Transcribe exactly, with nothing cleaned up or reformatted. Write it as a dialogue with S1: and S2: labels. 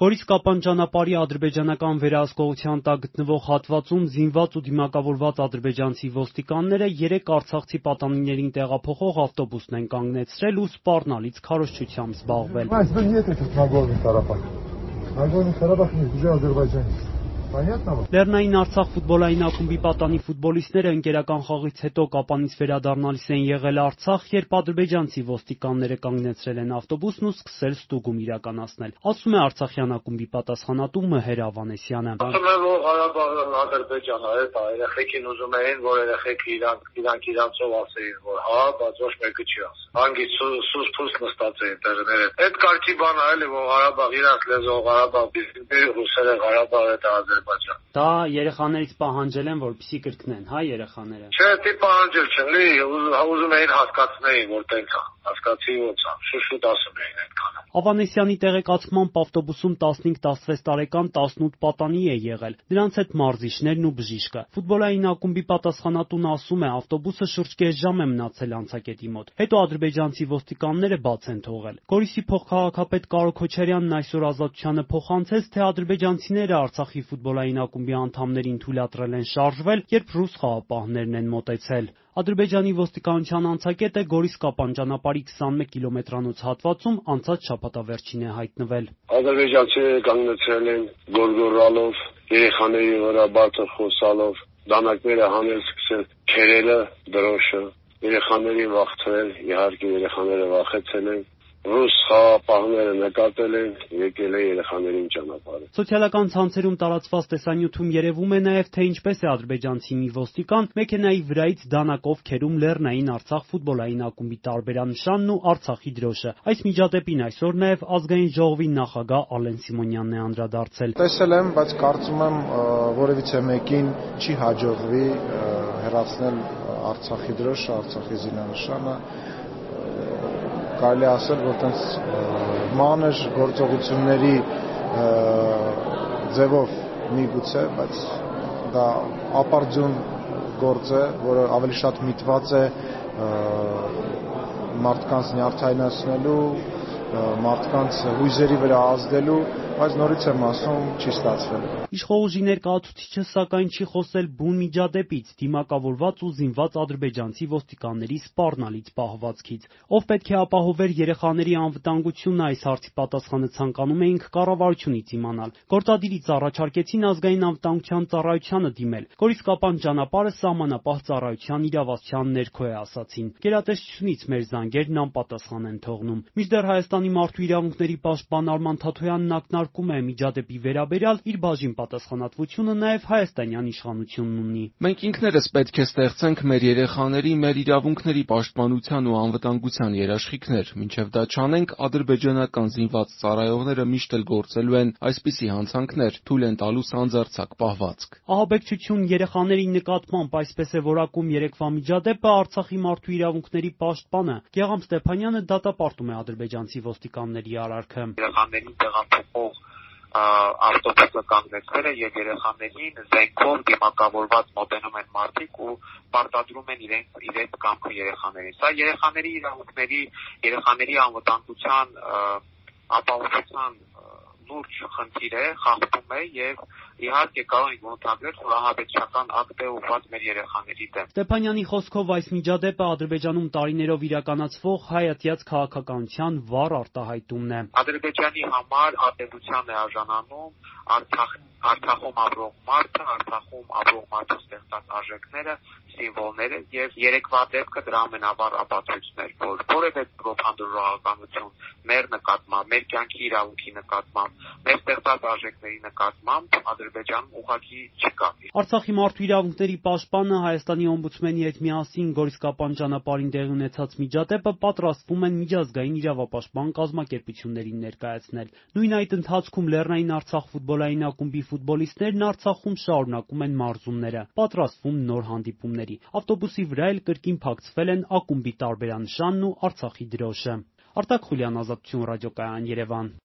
S1: Գորիս Կապան ճանապարհի ադրբեջանական վերահսկողության տակ գտնվող հատվածում զինված ու դիմակավորված ադրբեջանցի ոստիկանները երեք արցախցի պատանիներին տեղափոխող ավտոբուսն են կանգնեցրել ու սպառնալից քարոզչությամբ զբաղվել։ Լեռնային Արցախ ֆուտբոլային ակումբի պատանի ֆուտբոլիստները ընկերական խաղից հետո Կապանից վերադառնալիս են եղել Արցախ, երբ ադրբեջանցի ոստիկանները կանգնեցրել են ավտոբուսն ու սկսել ստուգում իրականացնել, ասում է արցախյան ակումբի պատասխանատու Մհեր Ավանեսյանը։
S2: Ասում են, որ Ղարաբաղն Ադրբեջանն է, դա երեխեքին ուզում էին, որ երեխեքը իրանք իրանք իրանցով ասեին, որ հա, բայց ոչ մեկը չի ասել։ Հանգիստ սուս փուս նստած էին տեղները։ Այդ կարգի բանը էլի, որ Ղարաբաղ իրանք լեզվով Ղարաբաղ բիզնեսը ռուսերը Ղարաբաղը դա Ադրբեջան։
S1: Դա երեխաներից պահանջել են, որպեսզի կրկնեն, հա, երեխաները։
S2: Չէ, դե պահանջել չլի, ուզում էին հասկացնեին, որ տենց է, հասկացի ոնց է, շուշուտ ասում էին այդքանը։
S1: Ավանեսյանի տեղեկացմամբ ավտոբուսում տասնհինգ տասնվեց տարեկան տասնութ պատանի է եղել, նրանց հետ մարզիչներն ու բժիշկը։ Ֆուտբոլային ակումբի պատասխանատուն ասում է, ավտոբուսը շուրջ կես ժամ է մնացել անցակետի մոտ, հետո ադրբեջանցի ոստիկանները բաց են թողել։ Գորիսի փոխքաղաքապետ Կարո Քոչարյանն այսօր Ազատությանը փոխանցեց, թե ադրբեջանցիները Արցախի ֆուտբոլային ակումբի անդամներին թույլատրել են շարժվել, երբ ռուս խաղապահներն են մոտեցել։ Ադրբեջանի ոստիկանության անցակետը Գորիս Կապան ճանապարհի քսանմեկ կիլոմետրանոց հատվածում անցած շաբաթավերջին է հայտնվել։
S2: Ադրբեջանցիները կանգնեցրել են գորգորալով, երեխաների վրա բարձր խոսալով, դանակները հանել սկսել, քերելը, դրոշը, երեխաներին վախցրել, իհարկե երեխաները վախեցել են։ Ռուս խաղապահները նկատել են, եկել է երեխաներին ճանապարհը։
S1: Սոցիալական ցանցերում տարածված տեսանյութում երևում է նաև, թե ինչպես է ադրբեջանցի մի ոստիկան մեքենայի վրայից դանակով քերում Լեռնային Արցախ ֆուտբոլային ակումբի տարբերանշանն ու Արցախի դրոշը։ Այս միջադեպին այսօր նաև ազգային ժողովի նախագահ Ալեն Սիմոնյանն է անդրադարձել։
S3: Տեսել եմ, բայց կարծում եմ որևիցե մեկին չի հաջողվի հեռացնել Արցախի դրոշը, Արցախի զինանշանը։ Կարելի ասել, որ տենց մանր գործողությունների ձևով միգուցե, բայց դա ապարդյուն գործ է, որը ավելի շատ միտված է մարդկանց նյարդայնացնելու, մարդկանց հույզերի վրա ազդելու, բայց նորից եմ ասում, չի ստացվել։
S1: Իշխող ներկայացուցիչը սակայն չի խոսել բուն միջադեպից, դիմակավորված ու զինված ադրբեջանցի ոստիկանների սպառնալից պահվածքից։ Ով պետք է ապահովեր երեխաների անվտանգությունը, այս հարցի պատասխանը ցանկանում էինք կառավարությունից իմանալ։ Գործադիրից առաջարկեցին ազգային անվտանգության ծառայությանը դիմել։ Գորիս Կապան ճանապարհը սահմանապահ ծառայության իրավասության ներքո է, ասացին։ Գերատեսչությունից մեր զանգերն անպատասխան են թողնում։ Մինչդեռ Հայաստանի մարդու իրավունքների պաշտպան Արման Թաթոյանն ակնարկում է, միջադեպի վերաբերյալ իր բաժին պատասխանատվությունը նաև հայաստանյան իշխանությունն ունի։
S4: Մենք ինքներս պետք է ստեղծենք մեր երեխաների, մեր իրավունքների պաշտպանության ու անվտանգության երաշխիքներ, մինչև դա չանենք, ադրբեջանական զինված ծառայողները միշտ էլ գործելու են այսպիսի հանցանքներ, թույլ են տալու սանձարձակ պահվածք։
S1: Ահաբեկչություն երեխաների նկատմամբ, այսպես է որակում երեկվա միջադեպը Արցախի մարդու իրավունքների պաշտպանը Գեղամ Ստեփանյանը դատապարտում է ադրբեջանցի ոստիկանների արարքը։
S2: Երեխաներին տեղափոխող ավտոբուսը կանգնեցվել է եւ երեխաներին զենքով դիմակավորված մոտենում են մարդիկ ու պարտադրում են իրենց իրենց կամքը երեխաներին։ Սա երեխաների իրավունքների, երեխաների անվտանգության ապահովության լուրջ խնդիր է, խախտում է եւ իհարկե կարող ենք ողջունել, որ ահաբեկչական ակտ է ուղղված մեր երեխաների դեմ։
S1: Ստեփանյանի խոսքով այս միջադեպը Ադրբեջանում տարիներով իրականացվող հայատյաց քաղաքականության վառ արտահայտումն է։
S2: Ադրբեջանի համար ատելության է արժանանում Արցախ Արցախում ապրող մարդը, Արցախում ապրող մարդու ստեղծած արժեքները, սիմվոլները եւ երեկվա դեպքը դրա ամենավառ ապացույցն էր, որ որևէ պրոպագանդայական մեր նկատմամբ, մեր կյանքի իրավունքի նկատմամբ, մեր ստեղծած արժեքների նկատմամբ Ադրբեջանում ուղղակի չկա։
S1: Արցախի մարդու իրավունքների պաշտպանը Հայաստանի օմբուդսմենի հետ միասին Գորիս Կապան ճանապարհին տեղի ունեցած միջադեպը պատրաստվում են միջազգային իրավապաշտպան կազմակերպություններին ներկայացնել։ Նույն այդ ընթացքում Լեռնային Արցախ ֆուտբոլային ակումբի ֆուտբոլիստներն Արցախում շարունակում են մարզումները, պատրաստվում նոր հանդիպումների։ Ավտոբուսի վրա էլ կրկին փակցվել են ակումբի տարբերանշանն ու Արցախի դրոշը։ Արտակ Խուլյան, Ազատություն ռադիոկայան, Երևան։